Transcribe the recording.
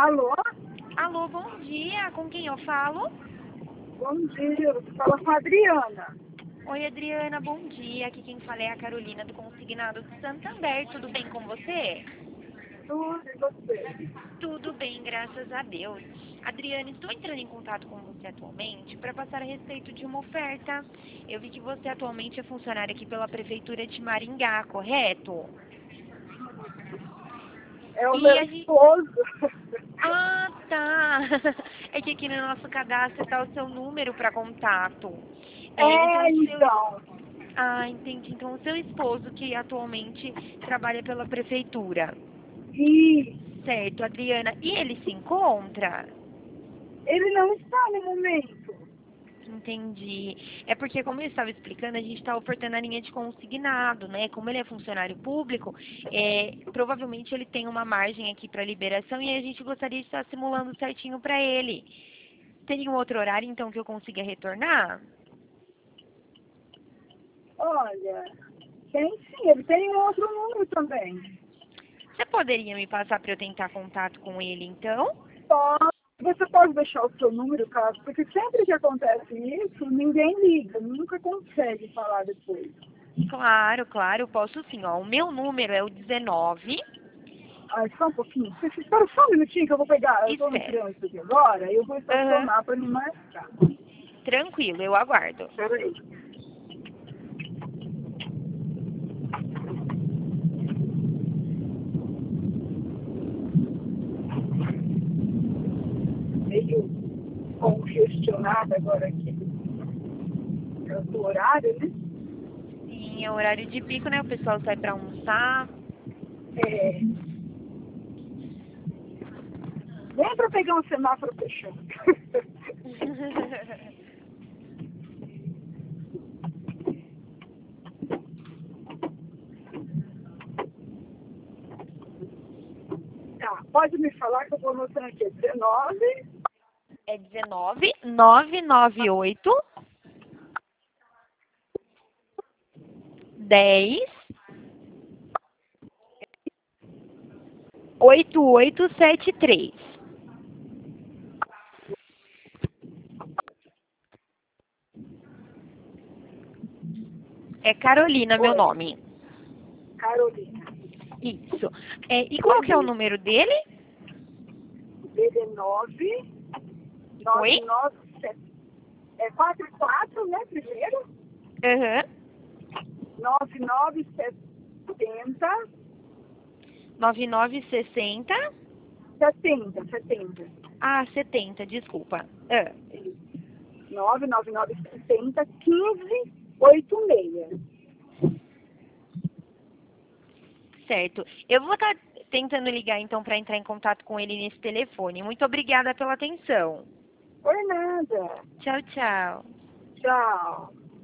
Alô? Alô, bom dia. Com quem eu falo? Bom dia, você fala com a Adriana. Oi, Adriana, bom dia. Aqui quem fala é a Carolina do Consignado de Santander. Tudo bem com você? Tudo e você? Tudo bem, graças a Deus. Adriana, estou entrando em contato com você atualmente para passar a respeito de uma oferta. Eu vi que você atualmente é funcionária aqui pela Prefeitura de Maringá, correto? É o E meu a gente... esposo. Ah, tá. É que aqui no nosso cadastro está o seu número para contato. Então, É, o seu... então. Ah, entendi. Então, o seu esposo, que atualmente trabalha pela prefeitura. E Certo, Adriana. E ele se encontra? ele não está no momento. Entendi. É porque, como eu estava explicando, a gente está ofertando a linha de consignado, né? Como ele é funcionário público, provavelmente ele tem uma margem aqui para liberação e a gente gostaria de estar simulando certinho para ele. Teria um outro horário, então, que eu consiga retornar? Olha, tem sim, ele tem um outro número também. Você poderia me passar para eu tentar contato com ele, então? Você pode deixar o seu número, caso, porque sempre que acontece isso, ninguém liga, nunca consegue falar depois. Claro, claro, eu posso sim. Ó, o meu número é o 19. Ah, só um pouquinho. Você espera só um minutinho que eu vou pegar. Eu estou no Espero. trânsito aqui agora e eu vou Aham. estacionar para me marcar. Tranquilo, eu aguardo. Espera aí. Meio congestionada agora aqui. É o horário, né? Sim, é horário de pico, né? O pessoal sai para almoçar. É, nem para pegar um semáforo fechando. Tá, pode me falar que eu vou anotando aqui. 19, É 19 998 10 8873. É Carolina, meu oi, nome. Carolina. Isso. E qual que é o Beleza. número dele? 19, Oi? 997. É 44, né, primeiro? Aham. 9970 9960. 70. Ah, 70, desculpa. Ah, 99970 1586. certo. Eu vou estar tentando ligar então para entrar em contato com ele nesse telefone. Muito obrigada pela atenção. Por nada. Tchau, tchau. Tchau.